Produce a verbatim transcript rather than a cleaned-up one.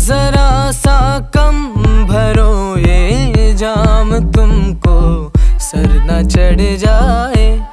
जरा सा कम भरो ये जाम, तुमको सर न चढ़ जाए।